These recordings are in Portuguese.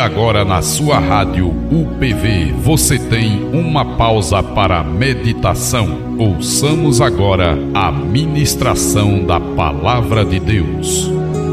agora na sua rádio UPV, você tem uma pausa para meditação. Ouçamos agora a ministração da Palavra de Deus.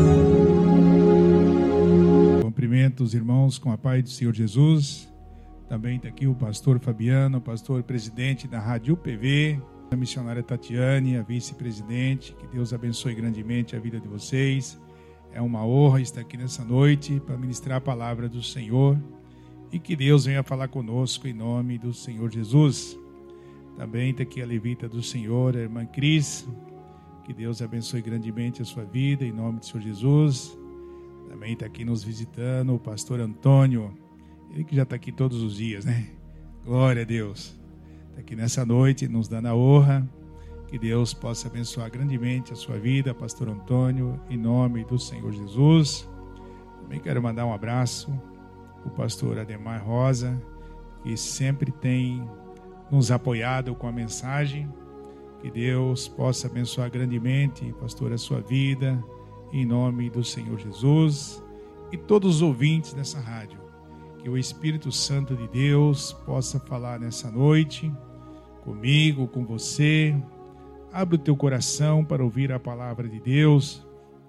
Cumprimento os irmãos com a paz do Senhor Jesus. Também está aqui o pastor Fabiano, pastor presidente da rádio UPV, a missionária Tatiane, a vice-presidente. Que Deus abençoe grandemente a vida de vocês. É uma honra estar aqui nessa noite para ministrar a palavra do Senhor e que Deus venha falar conosco em nome do Senhor Jesus. Também está aqui a levita do Senhor, a irmã Cris. Que Deus abençoe grandemente a sua vida em nome do Senhor Jesus. Também está aqui nos visitando o pastor Antônio, ele que já está aqui todos os dias, né? Glória a Deus. Está aqui nessa noite nos dando a honra. Que Deus possa abençoar grandemente a sua vida, pastor Antônio, em nome do Senhor Jesus. Também quero mandar um abraço para o pastor Ademar Rosa, que sempre tem nos apoiado com a mensagem. Que Deus possa abençoar grandemente, pastor, a sua vida, em nome do Senhor Jesus. E todos os ouvintes dessa rádio. Que o Espírito Santo de Deus possa falar nessa noite, comigo, com você. Abre o teu coração para ouvir a palavra de Deus.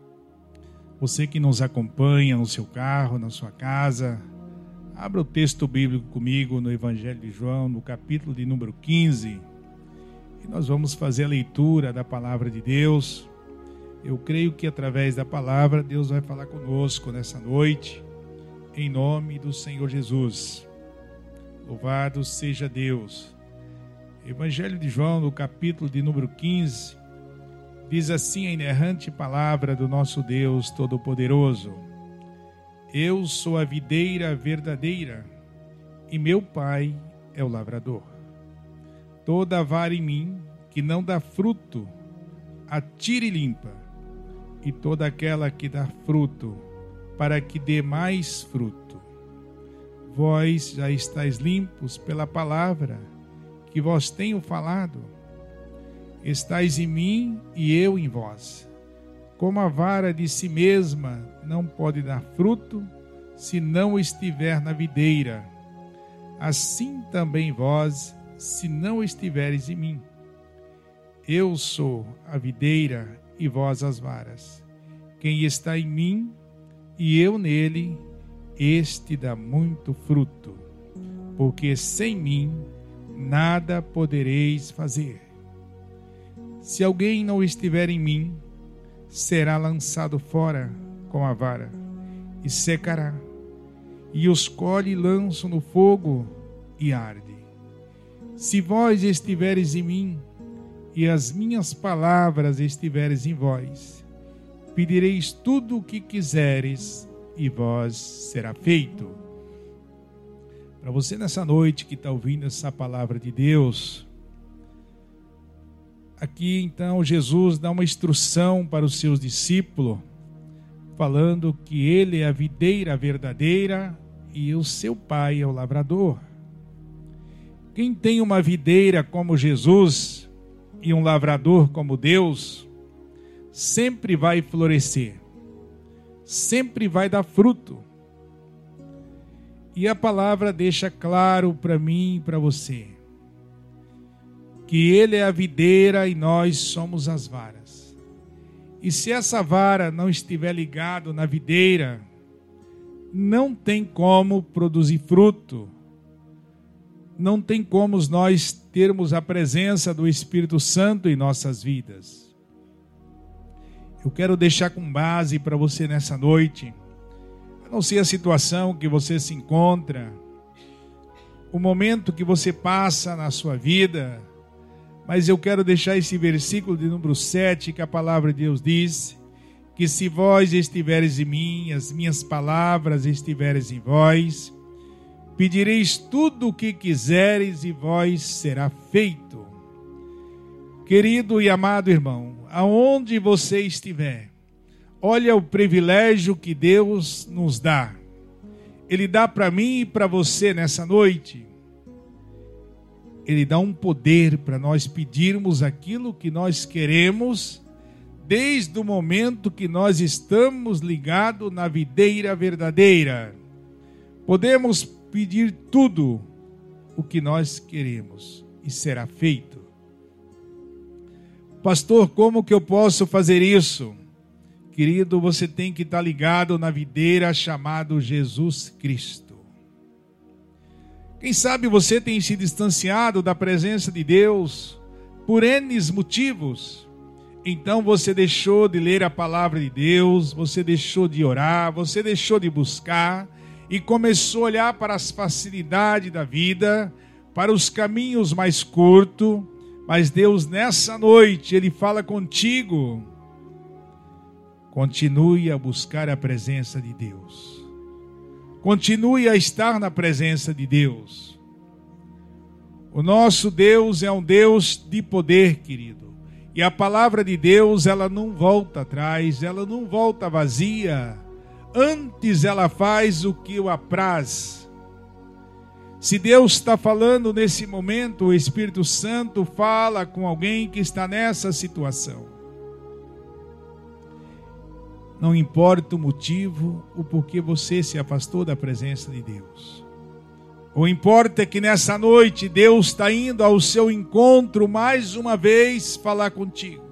Você que nos acompanha no seu carro, na sua casa, abra o texto bíblico comigo no Evangelho de João, no capítulo de número 15. E nós vamos fazer a leitura da palavra de Deus. Eu creio que através da palavra Deus vai falar conosco nessa noite, em nome do Senhor Jesus. Louvado seja Deus. Evangelho de João, no capítulo de número 15, diz assim a inerrante palavra do nosso Deus Todo-Poderoso: Eu sou a videira verdadeira, e meu Pai é o lavrador. Toda vara em mim que não dá fruto, atire e limpa, e toda aquela que dá fruto, para que dê mais fruto. Vós já estáis limpos pela palavra que vos tenho falado. Estais em mim e eu em vós. Como a vara de si mesma não pode dar fruto, se não estiver na videira, assim também vós, se não estiveres em mim. Eu sou a videira e vós as varas. Quem está em mim e eu nele, este dá muito fruto, porque sem mim nada podereis fazer. Se alguém não estiver em mim, será lançado fora com a vara, e secará, e os colhe e lançam no fogo, e arde. Se vós estiveres em mim, e as minhas palavras estiveres em vós, pedireis tudo o que quiseres, e vós será feito. Para você nessa noite que está ouvindo essa palavra de Deus, aqui então Jesus dá uma instrução para os seus discípulos, falando que ele é a videira verdadeira e o seu Pai é o lavrador. Quem tem uma videira como Jesus e um lavrador como Deus, sempre vai florescer, sempre vai dar fruto. E a palavra deixa claro para mim e para você que ele é a videira e nós somos as varas. E se essa vara não estiver ligada na videira, não tem como produzir fruto, não tem como nós termos a presença do Espírito Santo em nossas vidas. Eu quero deixar com base para você nessa noite. Eu não sei a situação que você se encontra, o momento que você passa na sua vida, mas eu quero deixar esse versículo de número 7, que a palavra de Deus diz, que se vós estiveres em mim, as minhas palavras estiveres em vós, pedireis tudo o que quiseres e vós será feito. Querido e amado irmão, aonde você estiver, olha o privilégio que Deus nos dá. Ele dá para mim e para você nessa noite. Ele dá um poder para nós pedirmos aquilo que nós queremos, desde o momento que nós estamos ligados na videira verdadeira. Podemos pedir tudo o que nós queremos e será feito. Pastor, como que eu posso fazer isso? Querido, você tem que estar ligado na videira chamado Jesus Cristo. Quem sabe você tem se distanciado da presença de Deus por N motivos. Então você deixou de ler a palavra de Deus, você deixou de orar, você deixou de buscar e começou a olhar para as facilidades da vida, para os caminhos mais curtos. Mas Deus, nessa noite, Ele fala contigo. Continue a buscar a presença de Deus. Continue a estar na presença de Deus. O nosso Deus é um Deus de poder, querido. E a palavra de Deus, ela não volta atrás, ela não volta vazia. Antes ela faz o que o apraz. Se Deus está falando nesse momento, o Espírito Santo fala com alguém que está nessa situação. Não importa o motivo, o porquê você se afastou da presença de Deus. O importa é que nessa noite Deus está indo ao seu encontro mais uma vez falar contigo.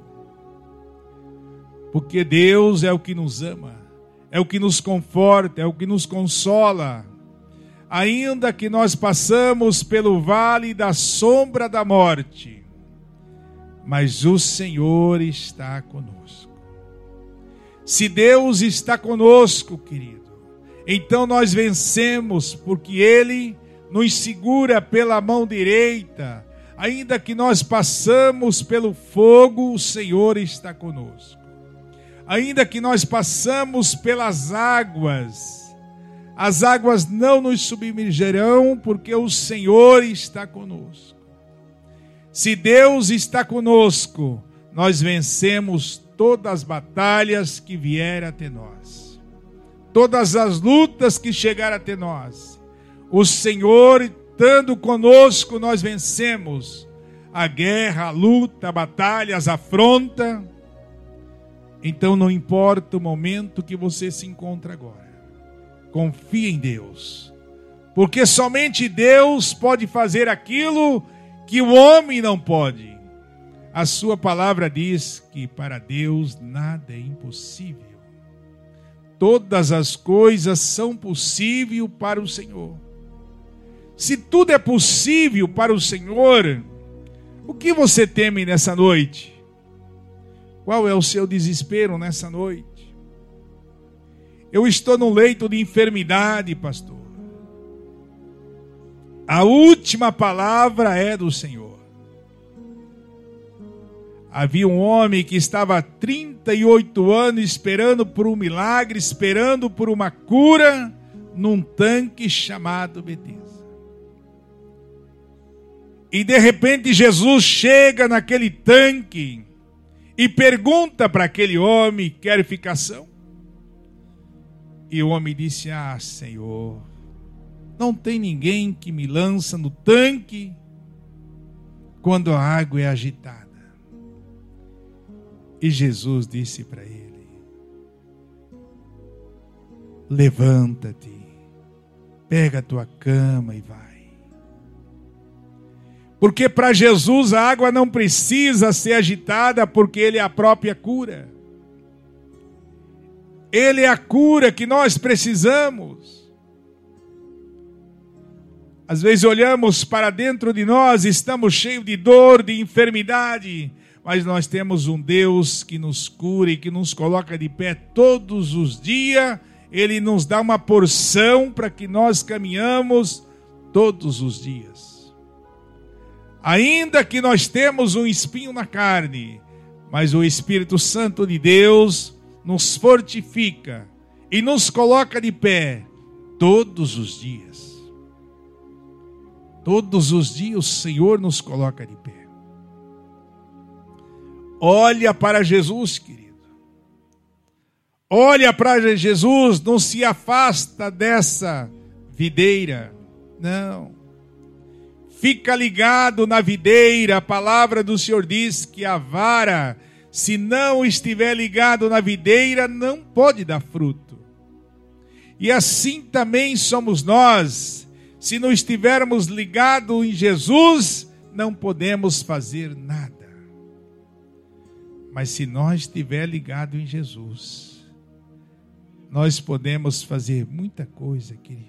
Porque Deus é o que nos ama, é o que nos conforta, é o que nos consola. Ainda que nós passamos pelo vale da sombra da morte, mas o Senhor está conosco. Se Deus está conosco, querido, então nós vencemos, porque Ele nos segura pela mão direita. Ainda que nós passamos pelo fogo, o Senhor está conosco. Ainda que nós passamos pelas águas, as águas não nos submergerão, porque o Senhor está conosco. Se Deus está conosco, nós vencemos todas as batalhas que vierem até nós. Todas as lutas que chegarem até nós. O Senhor estando conosco, nós vencemos a guerra, a luta, a batalha, as afrontas. Então não importa o momento que você se encontra agora. Confie em Deus, porque somente Deus pode fazer aquilo que o homem não pode. A sua palavra diz que para Deus nada é impossível. Todas as coisas são possíveis para o Senhor. Se tudo é possível para o Senhor, o que você teme nessa noite? Qual é o seu desespero nessa noite? Eu estou num leito de enfermidade, pastor. A última palavra é do Senhor. Havia um homem que estava há 38 anos esperando por um milagre, esperando por uma cura, num tanque chamado Betesda. E de repente Jesus chega naquele tanque e pergunta para aquele homem: quer ficação? E o homem disse: ah, Senhor, não tem ninguém que me lança no tanque quando a água é agitada. E Jesus disse para ele: levanta-te, pega a tua cama e vai. Porque para Jesus a água não precisa ser agitada, porque Ele é a própria cura. Ele é a cura que nós precisamos. Às vezes olhamos para dentro de nós, estamos cheios de dor, de enfermidade, mas nós temos um Deus que nos cura e que nos coloca de pé todos os dias. Ele nos dá uma porção para que nós caminhamos todos os dias. Ainda que nós temos um espinho na carne, mas o Espírito Santo de Deus nos fortifica e nos coloca de pé todos os dias. Todos os dias o Senhor nos coloca de pé. Olha para Jesus, querido. Olha para Jesus, não se afasta dessa videira. Não. Fica ligado na videira. A palavra do Senhor diz que a vara, se não estiver ligado na videira, não pode dar fruto. E assim também somos nós. Se não estivermos ligados em Jesus, não podemos fazer nada. Mas se nós estiver ligado em Jesus, nós podemos fazer muita coisa, querido.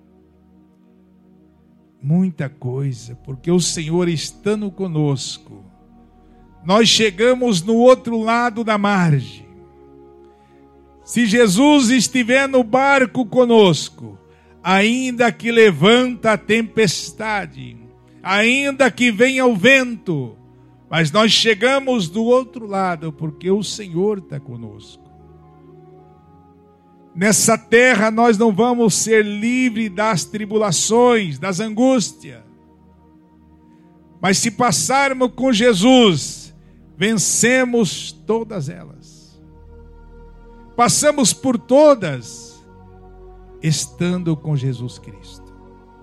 Muita coisa, porque o Senhor estando conosco, nós chegamos no outro lado da margem. Se Jesus estiver no barco conosco, ainda que levanta a tempestade, ainda que venha o vento, mas nós chegamos do outro lado, porque o Senhor está conosco. Nessa terra nós não vamos ser livres das tribulações, das angústias. Mas se passarmos com Jesus, vencemos todas elas. Passamos por todas, estando com Jesus Cristo.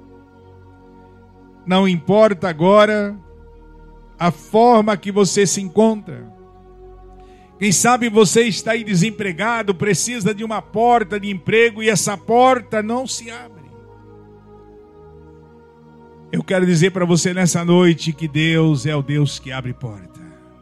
Não importa agora a forma que você se encontra. Quem sabe você está aí desempregado, precisa de uma porta de emprego e essa porta não se abre. Eu quero dizer para você nessa noite que Deus é o Deus que abre porta.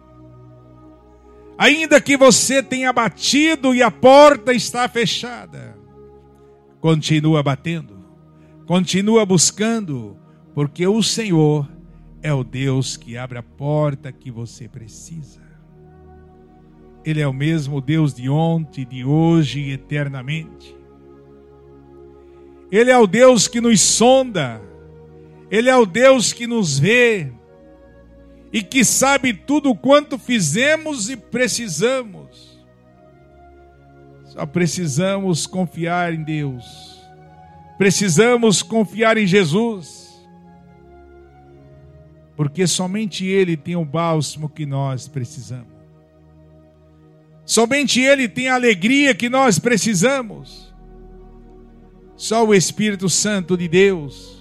Ainda que você tenha batido e a porta está fechada, continua batendo, continua buscando, porque o Senhor é o Deus que abre a porta que você precisa. Ele é o mesmo Deus de ontem, de hoje e eternamente. Ele é o Deus que nos sonda. Ele é o Deus que nos vê. E que sabe tudo quanto fizemos e precisamos. Só precisamos confiar em Deus. Precisamos confiar em Jesus. Porque somente Ele tem o bálsamo que nós precisamos. Somente Ele tem a alegria que nós precisamos. Só o Espírito Santo de Deus.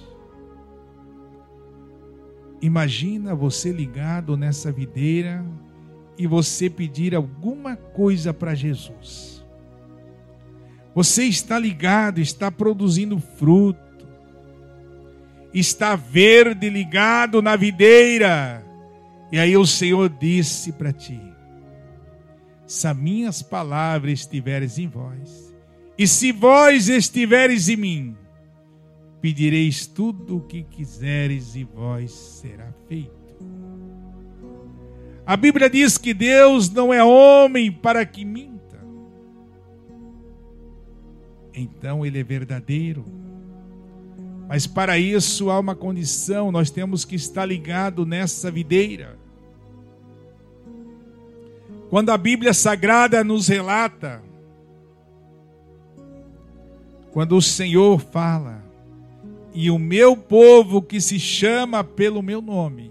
Imagina você ligado nessa videira e você pedir alguma coisa para Jesus. Você está ligado, está produzindo fruto. Está verde ligado na videira. E aí o Senhor disse para ti: se as minhas palavras estiveres em vós, e se vós estiveres em mim, pedireis tudo o que quiseres e vós será feito. A Bíblia diz que Deus não é homem para que minta. Então Ele é verdadeiro. Mas para isso há uma condição, nós temos que estar ligado nessa videira. Quando a Bíblia Sagrada nos relata, quando o Senhor fala, e o meu povo que se chama pelo meu nome,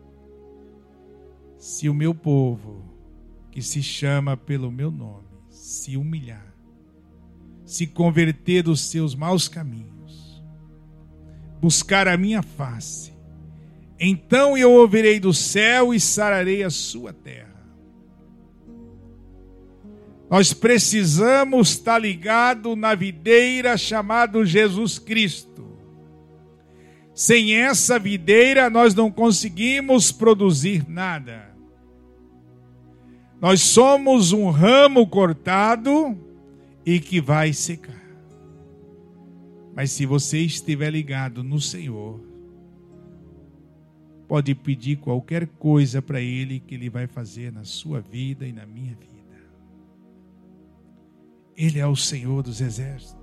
se o meu povo que se chama pelo meu nome se humilhar, se converter dos seus maus caminhos, buscar a minha face, então eu ouvirei do céu e sararei a sua terra. Nós precisamos estar ligados na videira chamada Jesus Cristo. Sem essa videira nós não conseguimos produzir nada. Nós somos um ramo cortado e que vai secar. Mas se você estiver ligado no Senhor, pode pedir qualquer coisa para Ele que Ele vai fazer na sua vida e na minha vida. Ele é o Senhor dos exércitos.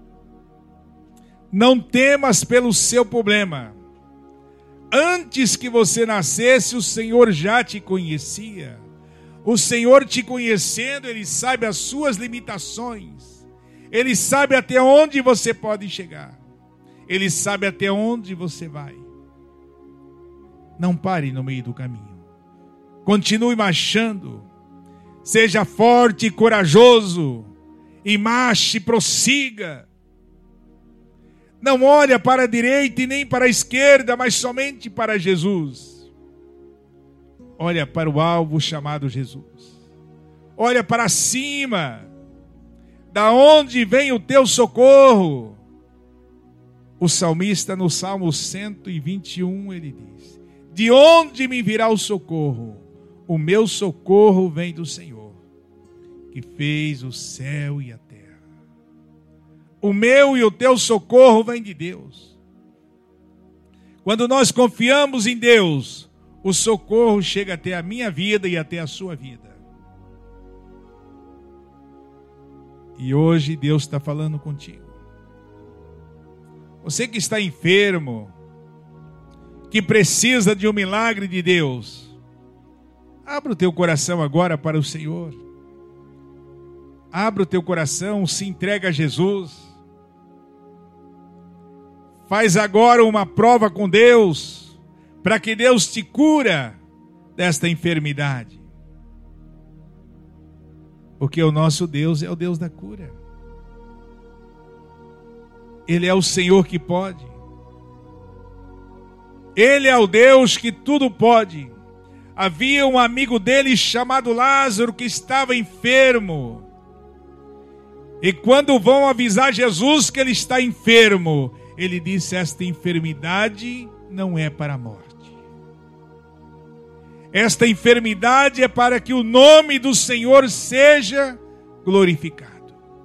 Não temas pelo seu problema. Antes que você nascesse, o Senhor já te conhecia. O Senhor te conhecendo, Ele sabe as suas limitações. Ele sabe até onde você pode chegar. Ele sabe até onde você vai. Não pare no meio do caminho. Continue marchando. Seja forte e corajoso. E marche, prossiga. Não olha para a direita e nem para a esquerda, mas somente para Jesus. Olha para o alvo chamado Jesus. Olha para cima. Da onde vem o teu socorro? O salmista no Salmo 121, ele diz: de onde me virá o socorro? O meu socorro vem do Senhor, que fez o céu e a terra. O meu e o teu socorro vem de Deus. Quando nós confiamos em Deus, o socorro chega até a minha vida e até a sua vida. E hoje Deus está falando contigo. Você que está enfermo, que precisa de um milagre de Deus, abra o teu coração agora para o Senhor. Abra o teu coração, se entrega a Jesus. Faz agora uma prova com Deus, para que Deus te cura desta enfermidade. Porque o nosso Deus é o Deus da cura. Ele é o Senhor que pode. Ele é o Deus que tudo pode. Havia um amigo dele chamado Lázaro que estava enfermo. E quando vão avisar Jesus que ele está enfermo, ele disse: esta enfermidade não é para a morte. Esta enfermidade é para que o nome do Senhor seja glorificado.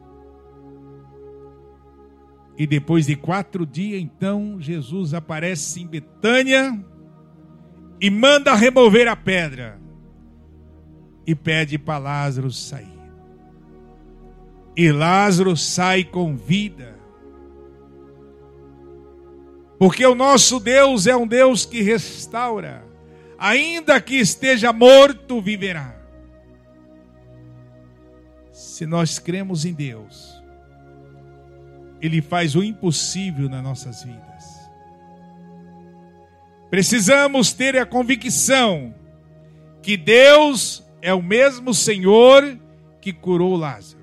E depois de 4 dias, então, Jesus aparece em Betânia e manda remover a pedra. E pede para Lázaro sair. E Lázaro sai com vida. Porque o nosso Deus é um Deus que restaura. Ainda que esteja morto, viverá. Se nós cremos em Deus, Ele faz o impossível nas nossas vidas. Precisamos ter a convicção que Deus é o mesmo Senhor que curou Lázaro.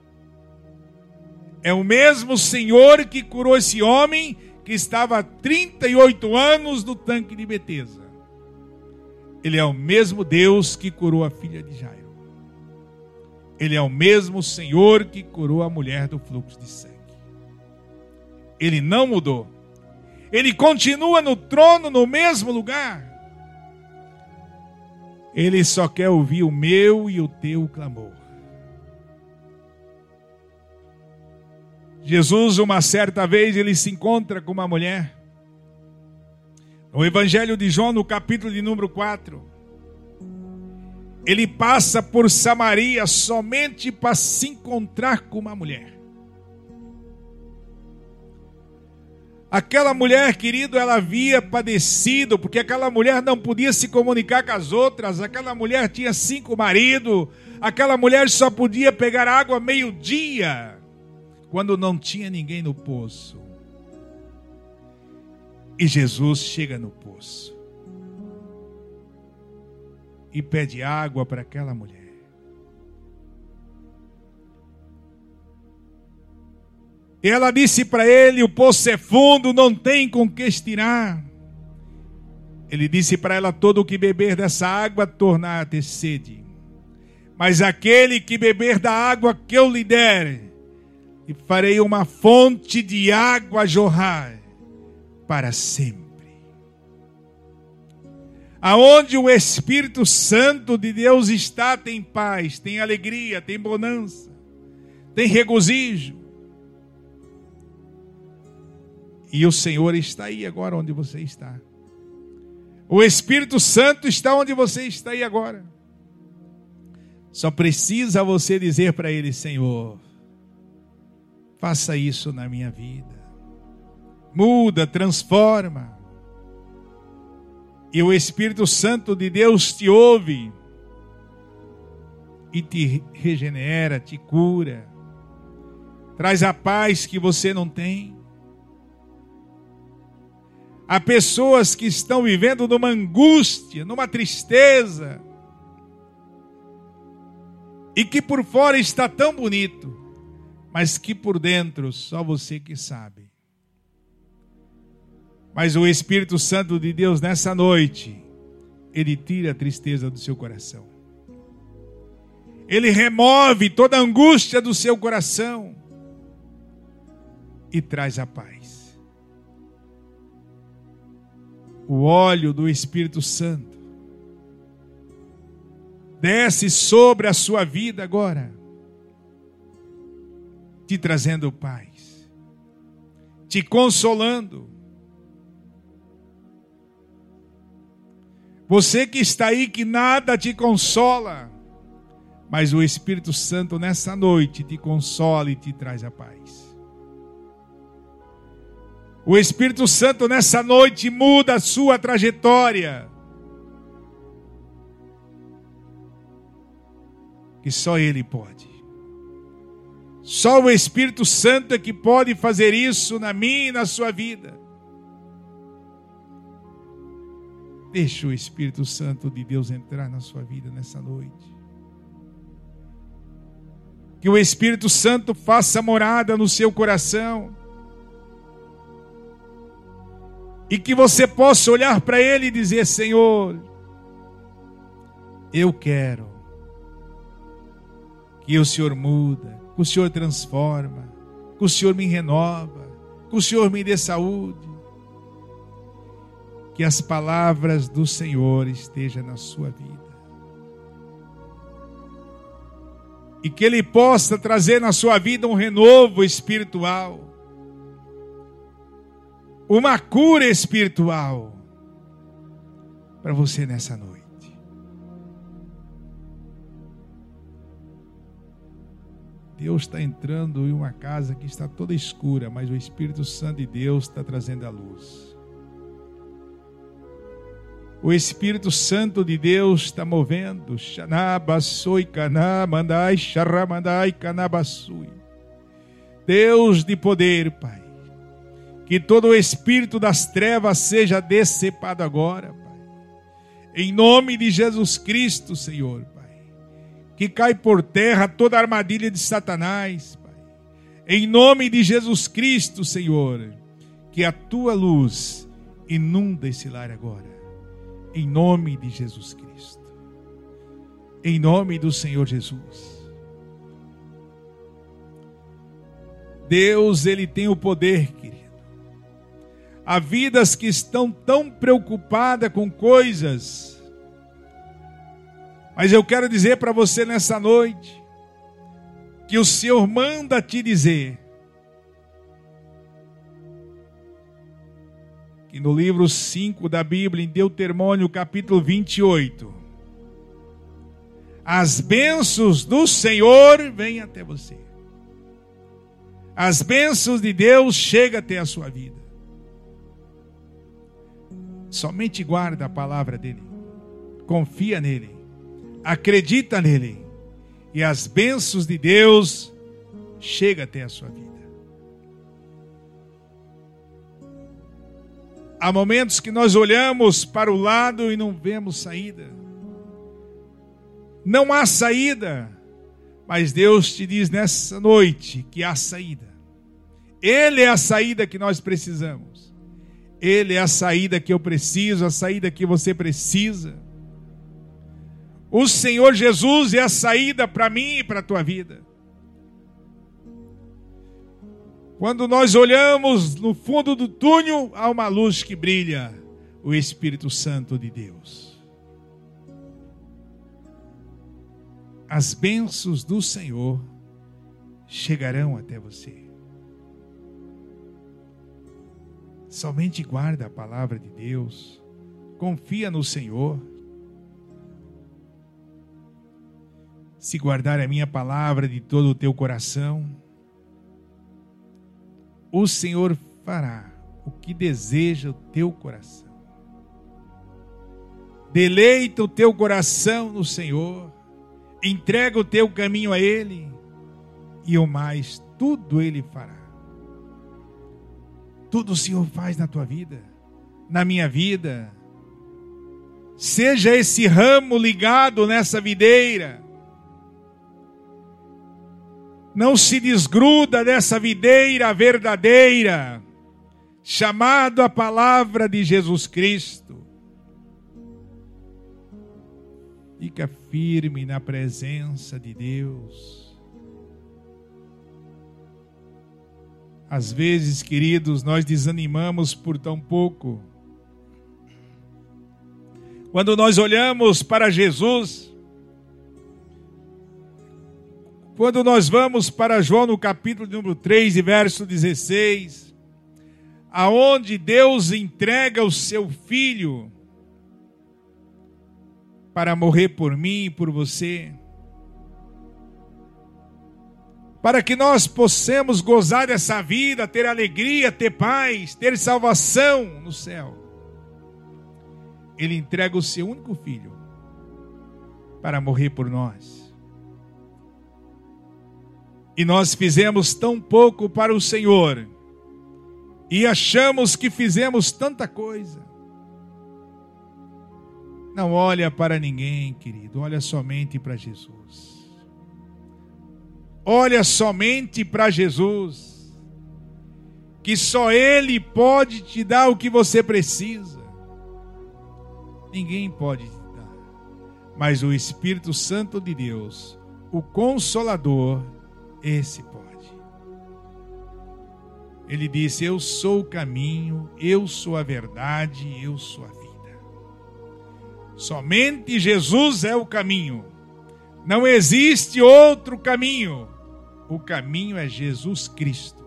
É o mesmo Senhor que curou esse homem que estava há 38 anos no tanque de Betesda. Ele é o mesmo Deus que curou a filha de Jairo. Ele é o mesmo Senhor que curou a mulher do fluxo de sangue. Ele não mudou. Ele continua no trono, no mesmo lugar. Ele só quer ouvir o meu e o teu clamor. Jesus, uma certa vez, ele se encontra com uma mulher. No Evangelho de João, no capítulo de número 4. Ele passa por Samaria somente para se encontrar com uma mulher. Aquela mulher, querido, ela havia padecido, porque aquela mulher não podia se comunicar com as outras. Aquela mulher tinha 5 maridos. Aquela mulher só podia pegar água meio-dia, quando não tinha ninguém no poço. E Jesus chega no poço e pede água para aquela mulher. E ela disse para ele: o poço é fundo, não tem com que estirar. Ele disse para ela: todo o que beber dessa água tornar a ter sede. Mas aquele que beber da água que eu lhe der, e farei uma fonte de água jorrar para sempre. Aonde o Espírito Santo de Deus está, tem paz, tem alegria, tem bonança, tem regozijo. E o Senhor está aí agora onde você está. O Espírito Santo está onde você está aí agora. Só precisa você dizer para Ele: Senhor, faça isso na minha vida. Muda, transforma. E o Espírito Santo de Deus te ouve e te regenera, te cura. Traz a paz que você não tem. Há pessoas que estão vivendo numa angústia, numa tristeza, e que por fora está tão bonito, mas que por dentro só você que sabe. Mas o Espírito Santo de Deus nessa noite, Ele tira a tristeza do seu coração. Ele remove toda a angústia do seu coração e traz a paz. O óleo do Espírito Santo desce sobre a sua vida agora, te trazendo paz, te consolando. Você que está aí, que nada te consola, mas o Espírito Santo nessa noite te consola e te traz a paz. O Espírito Santo nessa noite muda a sua trajetória. Que só Ele pode. Só o Espírito Santo é que pode fazer isso na minha e na sua vida. Deixa o Espírito Santo de Deus entrar na sua vida nessa noite. Que o Espírito Santo faça morada no seu coração. E que você possa olhar para Ele e dizer: Senhor, eu quero que o Senhor muda, que o Senhor transforma, que o Senhor me renova, que o Senhor me dê saúde. Que as palavras do Senhor estejam na sua vida. E que Ele possa trazer na sua vida um renovo espiritual. Uma cura espiritual para você nessa noite. Deus está entrando em uma casa que está toda escura, mas o Espírito Santo de Deus está trazendo a luz. O Espírito Santo de Deus está movendo. Deus de poder, Pai. Que todo o espírito das trevas seja decepado agora, Pai. Em nome de Jesus Cristo, Senhor, Pai. Que cai por terra toda a armadilha de Satanás, Pai. Em nome de Jesus Cristo, Senhor. Que a Tua luz inunda esse lar agora. Em nome de Jesus Cristo. Em nome do Senhor Jesus. Deus, Ele tem o poder, querido. Há vidas que estão tão preocupadas com coisas. Mas eu quero dizer para você nessa noite, que o Senhor manda te dizer, que no livro 5 da Bíblia, em Deuteronômio capítulo 28, as bênçãos do Senhor vêm até você. As bênçãos de Deus chegam até a sua vida. Somente guarda a palavra dEle. Confia nele. Acredita nele. E as bênçãos de Deus chegam até a sua vida. Há momentos que nós olhamos para o lado e não vemos saída. Não há saída. Mas Deus te diz nessa noite que há saída. Ele é a saída que nós precisamos. Ele é a saída que eu preciso, a saída que você precisa. O Senhor Jesus é a saída para mim e para a tua vida. Quando nós olhamos no fundo do túnel, há uma luz que brilha, o Espírito Santo de Deus. As bênçãos do Senhor chegarão até você. Somente guarda a palavra de Deus, confia no Senhor. Se guardar a minha palavra de todo o teu coração, o Senhor fará o que deseja o teu coração. Deleita o teu coração no Senhor, entrega o teu caminho a Ele, e o mais, tudo Ele fará. Tudo o Senhor faz na tua vida, na minha vida. Seja esse ramo ligado nessa videira. Não se desgruda dessa videira verdadeira, chamado a palavra de Jesus Cristo. Fica firme na presença de Deus. Às vezes, queridos, nós desanimamos por tão pouco. Quando nós olhamos para Jesus, quando nós vamos para João no capítulo número 3, e verso 16, aonde Deus entrega o seu Filho para morrer por mim e por você, para que nós possamos gozar dessa vida, ter alegria, ter paz, ter salvação no céu. Ele entrega o seu único Filho para morrer por nós. E nós fizemos tão pouco para o Senhor, e achamos que fizemos tanta coisa. Não olha para ninguém, querido, olha somente para Jesus. Olha somente para Jesus, que só Ele pode te dar o que você precisa. Ninguém pode te dar, mas o Espírito Santo de Deus, o Consolador, esse pode. Ele disse: eu sou o caminho, eu sou a verdade, eu sou a vida. Somente Jesus é o caminho. Não existe outro caminho. O caminho é Jesus Cristo.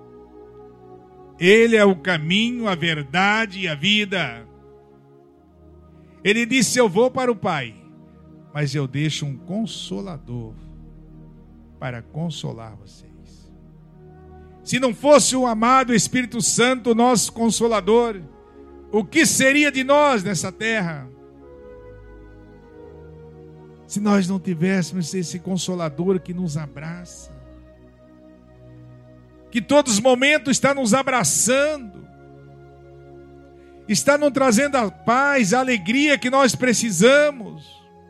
Ele é o caminho, a verdade e a vida. Ele disse: eu vou para o Pai, mas eu deixo um Consolador para consolar vocês. Se não fosse o amado Espírito Santo, nosso Consolador, o que seria de nós nessa terra? Se nós não tivéssemos esse Consolador que nos abraça, que todos os momentos está nos abraçando, está nos trazendo a paz, a alegria que nós precisamos.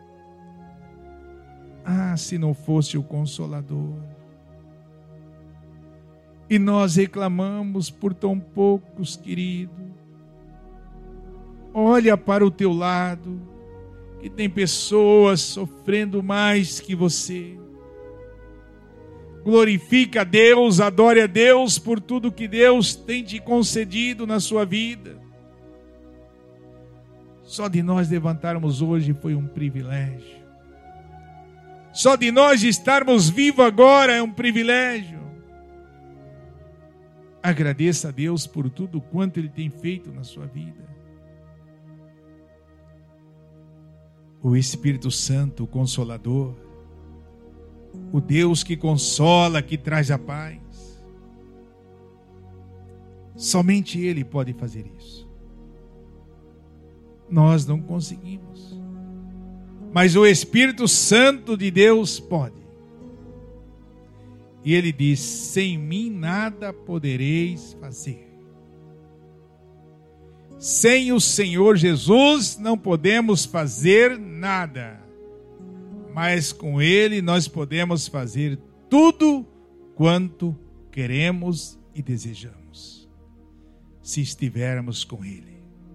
Ah, se não fosse o Consolador. E nós reclamamos por tão poucos, querido. Olha para o teu lado, que tem pessoas sofrendo mais que você. Glorifica a Deus, adore a Deus por tudo que Deus tem te concedido na sua vida. Só de nós levantarmos hoje foi um privilégio. Só de nós estarmos vivos agora é um privilégio. Agradeça a Deus por tudo quanto Ele tem feito na sua vida. O Espírito Santo, o Consolador, o Deus que consola, que traz a paz. Somente Ele pode fazer isso. Nós não conseguimos. Mas o Espírito Santo de Deus pode. E Ele diz: sem mim nada podereis fazer. Sem o Senhor Jesus não podemos fazer nada. Mas com Ele nós podemos fazer tudo quanto queremos e desejamos, se estivermos com Ele.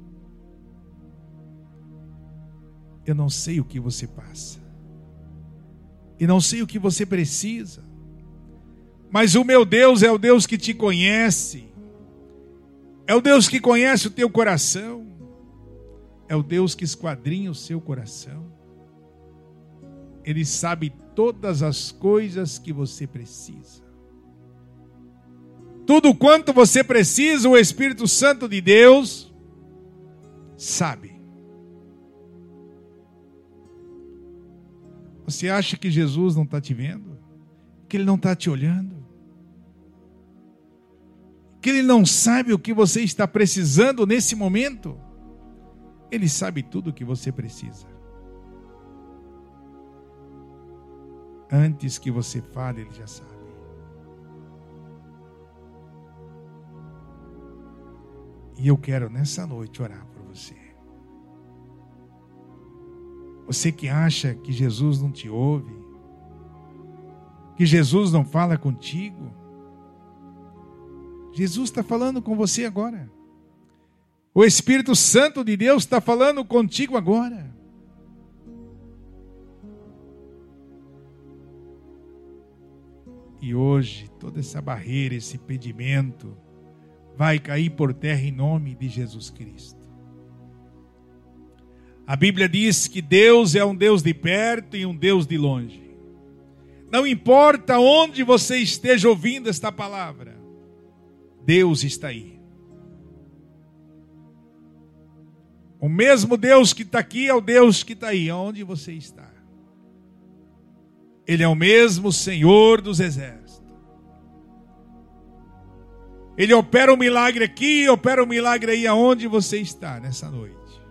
Eu não sei o que você passa, e não sei o que você precisa, mas o meu Deus é o Deus que te conhece, é o Deus que conhece o teu coração, é o Deus que esquadrinha o seu coração. Ele sabe todas as coisas que você precisa. Tudo quanto você precisa, o Espírito Santo de Deus sabe. Você acha que Jesus não está te vendo? Que Ele não está te olhando? Que Ele não sabe o que você está precisando nesse momento? Ele sabe tudo o que você precisa. Antes que você fale, Ele já sabe. E eu quero nessa noite orar por você. Você que acha que Jesus não te ouve, que Jesus não fala contigo, Jesus está falando com você agora. O Espírito Santo de Deus está falando contigo agora. hoje, toda essa barreira, esse impedimento, vai cair por terra em nome de Jesus Cristo. A Bíblia diz que Deus é um Deus de perto e um Deus de longe. Não importa onde você esteja ouvindo esta palavra, Deus está aí. O mesmo Deus que está aqui é o Deus que está aí, onde você está. Ele é o mesmo Senhor dos exércitos. Ele opera um milagre aqui, opera um milagre aí aonde você está nessa noite.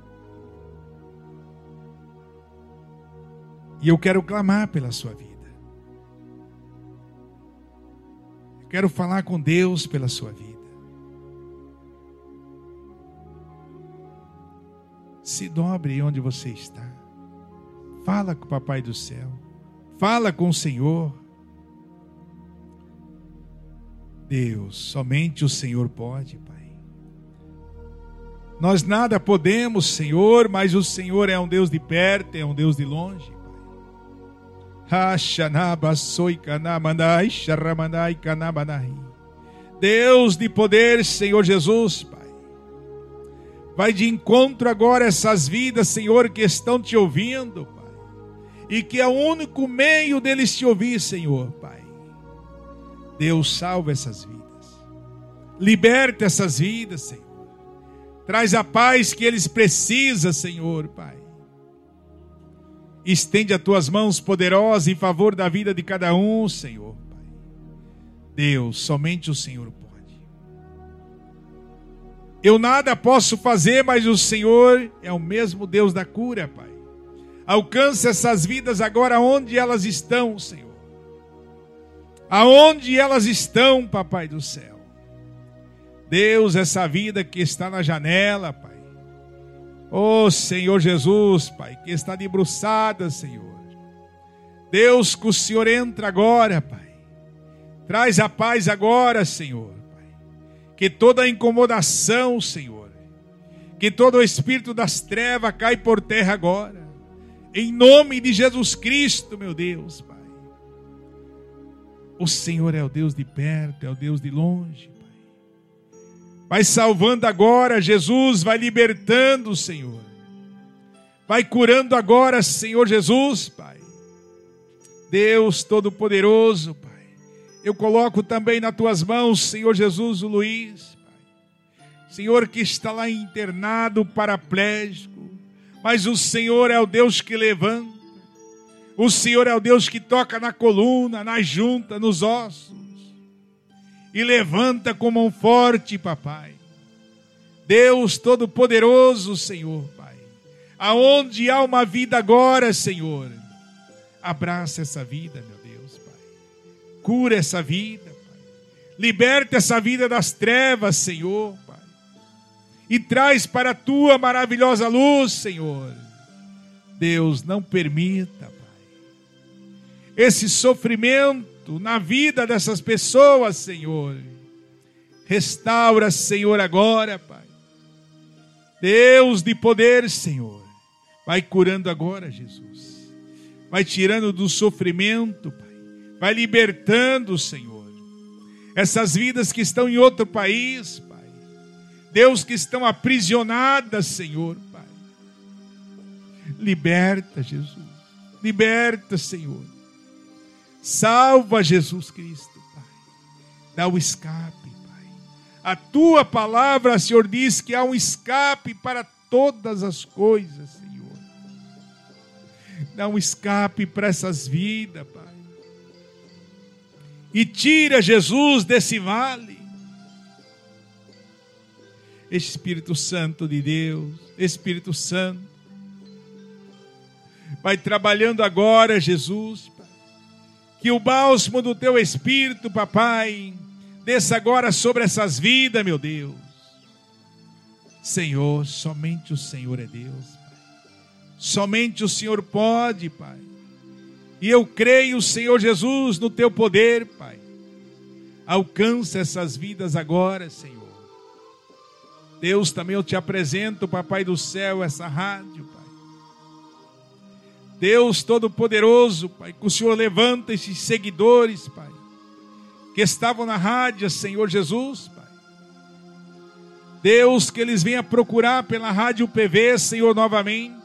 E eu quero clamar pela sua vida. Eu quero falar com Deus pela sua vida. Se dobre onde você está. Fala com o Papai do céu. Fala com o Senhor. Deus, somente o Senhor pode, Pai. Nós nada podemos, Senhor, mas o Senhor é um Deus de perto, é um Deus de longe, Pai. Deus de poder, Senhor Jesus, Pai. Vai de encontro agora a essas vidas, Senhor, que estão te ouvindo, Pai. E que é o único meio deles te ouvir, Senhor, Pai. Deus, salva essas vidas. Liberta essas vidas, Senhor. Traz a paz que eles precisam, Senhor, Pai. Estende as tuas mãos poderosas em favor da vida de cada um, Senhor, Pai. Deus, somente o Senhor pode. Eu nada posso fazer, mas o Senhor é o mesmo Deus da cura, Pai. Alcance essas vidas agora onde elas estão, Senhor. Aonde elas estão, Papai do céu. Deus, essa vida que está na janela, Pai. Oh, Senhor Jesus, Pai, que está debruçada, Senhor. Deus, que o Senhor entra agora, Pai. Traz a paz agora, Senhor, Pai. Que toda a incomodação, Senhor, que todo o espírito das trevas cai por terra agora. Em nome de Jesus Cristo, meu Deus, Pai. O Senhor é o Deus de perto, é o Deus de longe, Pai. Vai salvando agora, Jesus, vai libertando, Senhor. Vai curando agora, Senhor Jesus, Pai. Deus Todo-Poderoso, Pai. Eu coloco também nas tuas mãos, Senhor Jesus, o Luiz, Pai. Senhor que está lá internado, paraplégico. Mas o Senhor é o Deus que levanta. O Senhor é o Deus que toca na coluna, na junta, nos ossos. E levanta com mão forte, Papai. Deus Todo-Poderoso, Senhor, Pai. Aonde há uma vida agora, Senhor. Abraça essa vida, meu Deus, Pai. Cura essa vida, Pai. Liberta essa vida das trevas, Senhor, Pai. E traz para a tua maravilhosa luz, Senhor. Deus, não permita, Pai, esse sofrimento na vida dessas pessoas, Senhor. Restaura, Senhor, agora, Pai. Deus de poder, Senhor. Vai curando agora, Jesus. Vai tirando do sofrimento, Pai. Vai libertando, Senhor. Essas vidas que estão em outro país, Pai. Deus, que estão aprisionadas, Senhor, Pai. Liberta, Jesus. Liberta, Senhor. Salva, Jesus Cristo, Pai. Dá o escape, Pai. A tua palavra, Senhor, diz que há um escape para todas as coisas, Senhor. Dá um escape para essas vidas, Pai. E tira, Jesus, desse vale. Espírito Santo de Deus, Espírito Santo, vai trabalhando agora, Jesus, Pai. Que o bálsamo do teu Espírito, Papai, desça agora sobre essas vidas, meu Deus. Senhor, somente o Senhor é Deus, Pai. Somente o Senhor pode, Pai. E eu creio, Senhor Jesus, no teu poder, Pai. Alcança essas vidas agora, Senhor. Deus, também eu te apresento, Papai do céu, essa rádio, Pai. Deus Todo-Poderoso, Pai, que o Senhor levanta esses seguidores, Pai, que estavam na rádio, Senhor Jesus, Pai. Deus, que eles venham procurar pela Rádio UPV, Senhor, novamente.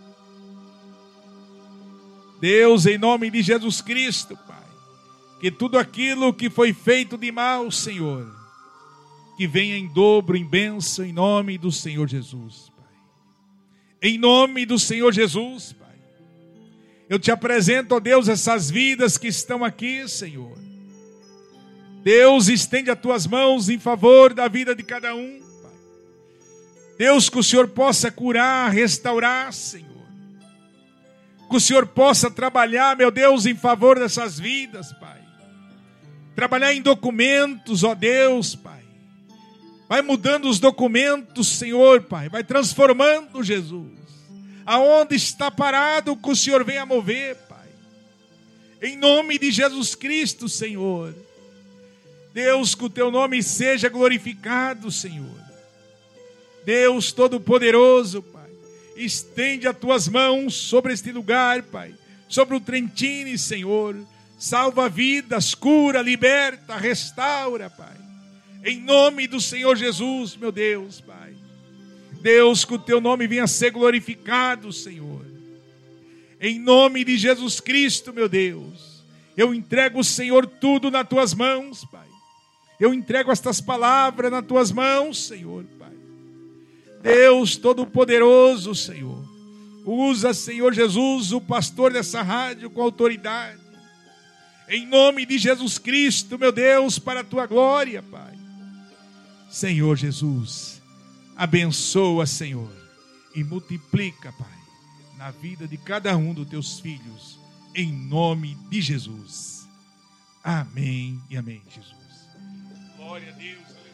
Deus, em nome de Jesus Cristo, Pai, que tudo aquilo que foi feito de mal, Senhor, que venha em dobro, em bênção, em nome do Senhor Jesus, Pai. Em nome do Senhor Jesus, Pai. Eu te apresento, ó Deus, essas vidas que estão aqui, Senhor. Deus, estende as tuas mãos em favor da vida de cada um, Pai. Deus, que o Senhor possa curar, restaurar, Senhor. Que o Senhor possa trabalhar, meu Deus, em favor dessas vidas, Pai. Trabalhar em documentos, ó Deus, Pai. Vai mudando os documentos, Senhor, Pai. Vai transformando, Jesus. Aonde está parado, que o Senhor venha mover, Pai. Em nome de Jesus Cristo, Senhor. Deus, que o teu nome seja glorificado, Senhor. Deus Todo-Poderoso, Pai. Estende as tuas mãos sobre este lugar, Pai. Sobre o Trentini, Senhor. Salva vidas, cura, liberta, restaura, Pai. Em nome do Senhor Jesus, meu Deus, Pai. Deus, que o teu nome venha a ser glorificado, Senhor. Em nome de Jesus Cristo, meu Deus. Eu entrego, Senhor, tudo nas tuas mãos, Pai. Eu entrego estas palavras nas tuas mãos, Senhor, Pai. Deus Todo-Poderoso, Senhor. Usa, Senhor Jesus, o pastor dessa rádio com autoridade. Em nome de Jesus Cristo, meu Deus, para a tua glória, Pai. Senhor Jesus, abençoa, Senhor, e multiplica, Pai, na vida de cada um dos teus filhos, em nome de Jesus. Amém e amém, Jesus. Glória a Deus.